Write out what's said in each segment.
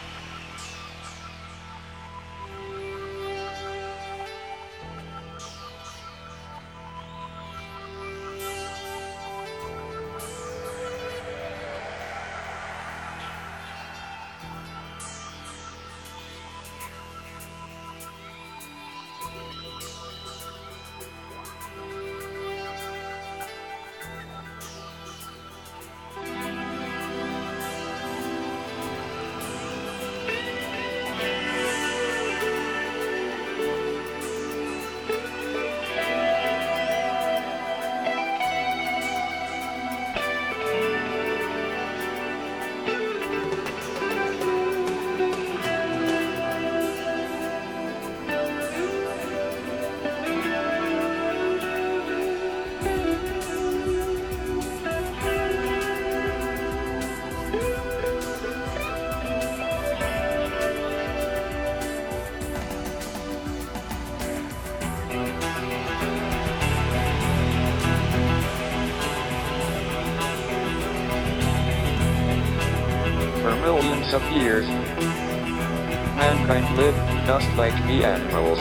For millions of years, mankind lived just like the animals.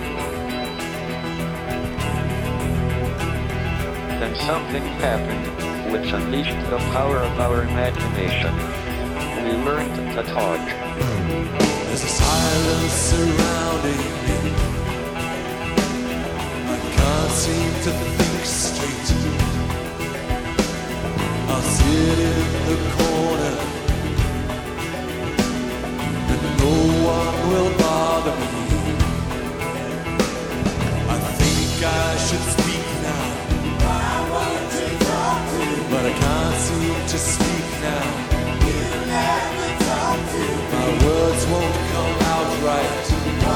Then something happened, which unleashed the power of our imagination. We learned to talk. There's a silence surrounding me. I can't seem to think straight. I'll sit in the corner, and no one will bother me. I think I should speak now, but I can't seem to speak now. My words won't come out right.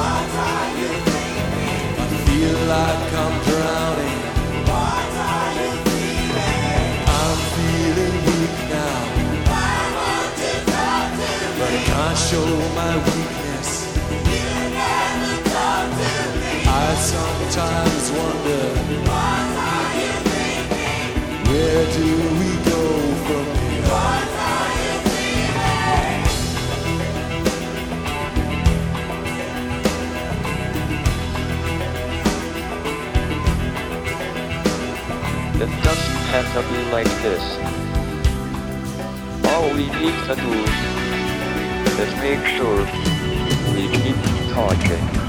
I feel like I'm drowning. I'm feeling weak now, but I can't show my weakness. I sometimes wonder, where do we go from here? It doesn't have to be like this. All we need to do is make sure we keep talking.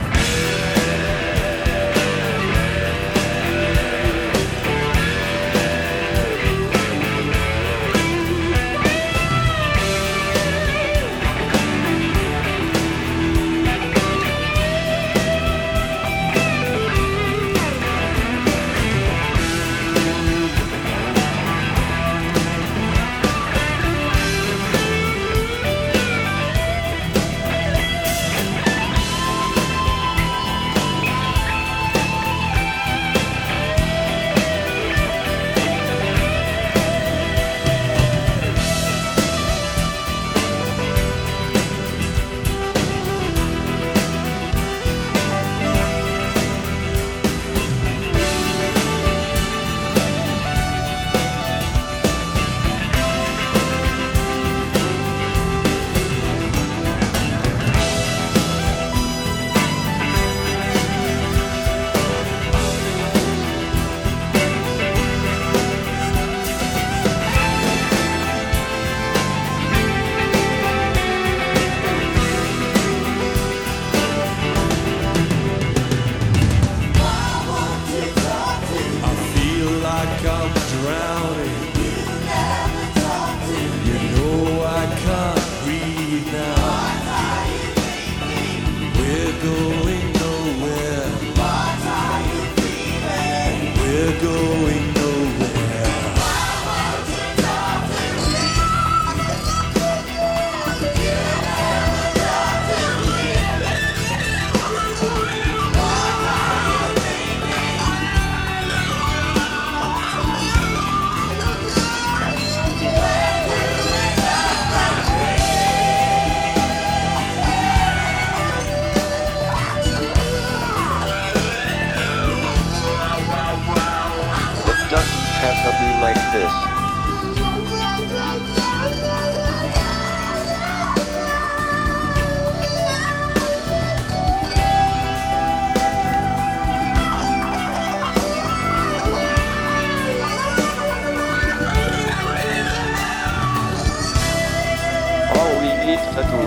we need to do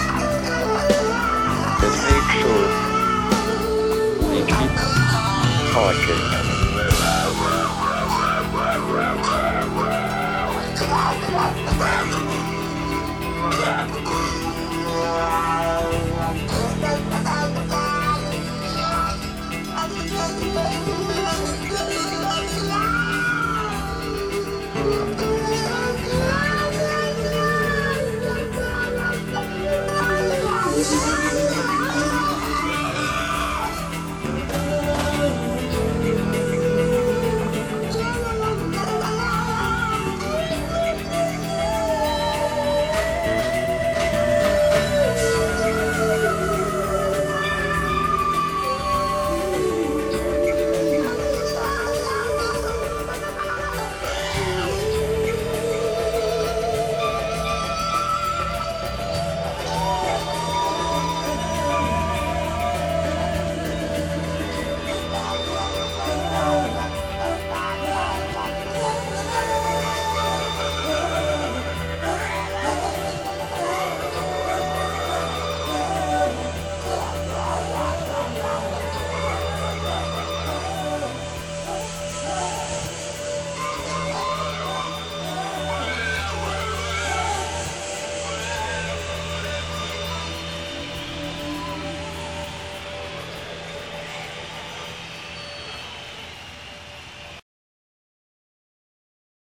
is make sure we keep talking.